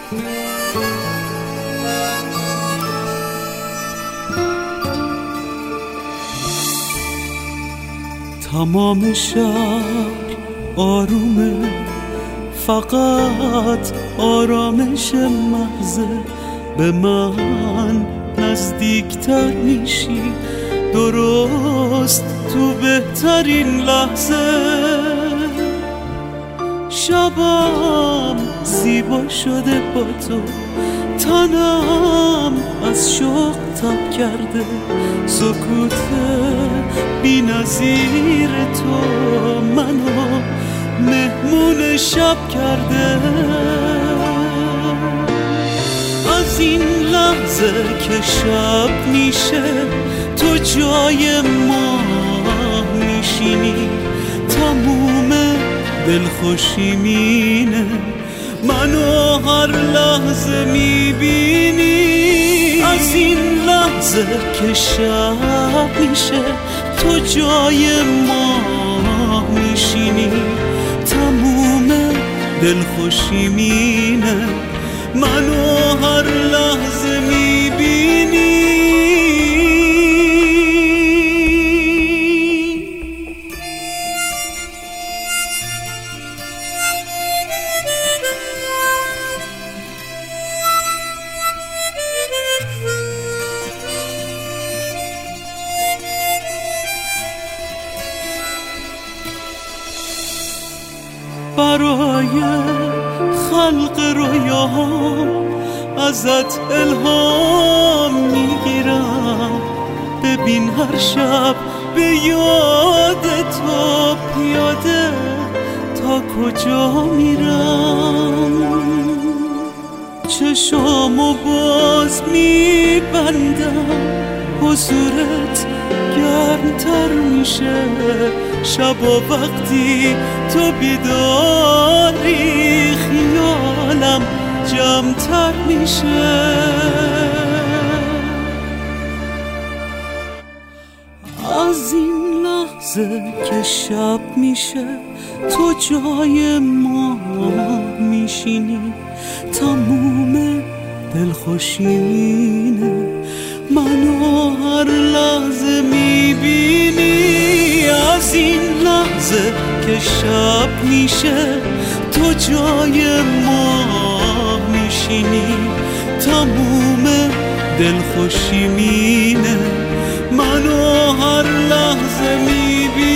تمام شهر آرومه، فقط آرامش محضه. به من نزدیکتر میشی درست تو بهترین لحظه. شبم زیبا شده با تو، تنم از شوق تب کرده. سکوت بی نظیر تو منو مهمون شب کرده. از این لحظه که شب میشه تو جای ما میشینی، تموم دلخوشی مینه منو هر لحظه میبینی. از این لحظه که شب میشه تو جای ما میشینی، تموم دلخوشی مینه منو هر لحظه میبینی. برای خلق رویاهام ازت الهام میگیرم. ببین هر شب به یاد تو پیاده تا کجا میرم. چشامو باز میبندم، حضورت گرمتر میشه. شبا وقتی تو بیداری خیالم جمعتر میشه. از این لحظه که شب میشه تو جای ما میشینی، تموم دلخوشی مینه منو هر لحظه میبینی. از این لحظه که شب میشه تو جای ما میشینی، تموم دلخوشی مینه منو هر لحظه میبینی.